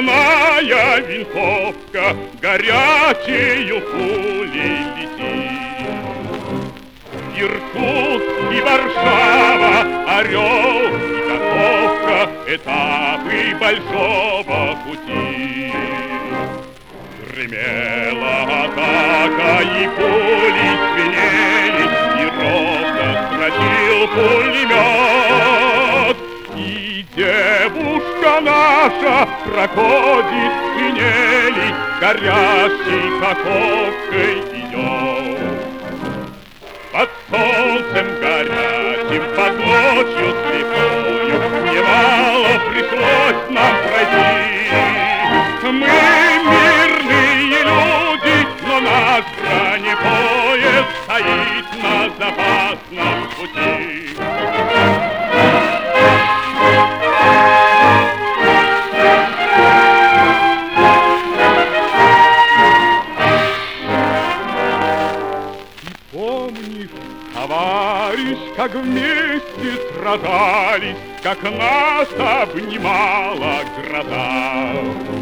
Стальная винтовка горячею пулей летит. Иркутск и Варшава, Орел и Каховка — этапы большого пути. Гремела атака, и пули звенели, и ровно строчил пулемет. И девушка наша проходит шинели, горящей каховкой идет. Под солнцем горячим, под ночью слепою немало пришлось нам пройти. Мы мирные люди, но наш бронепоезд стоит на запасном пути. Помнишь, товарищ, как вместе сражались, как нас обнимала гроза?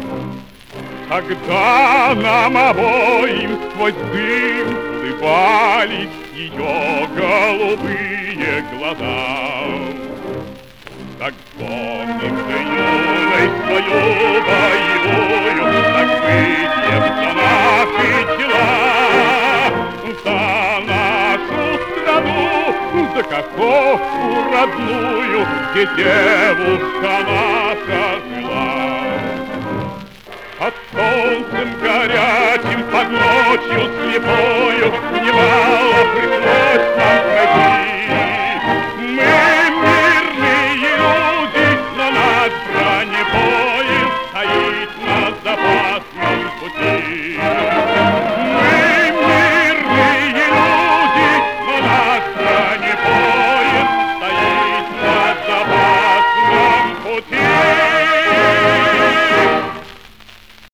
Тогда нам обоим сквозь дым улыбались ее голубые глаза. Так помним же юность свою боевую, так выпьем за наши тела, за нашу страну, за Каховку родную, где девушка наша жила. Под солнцем горячим, под ночью слепою, немало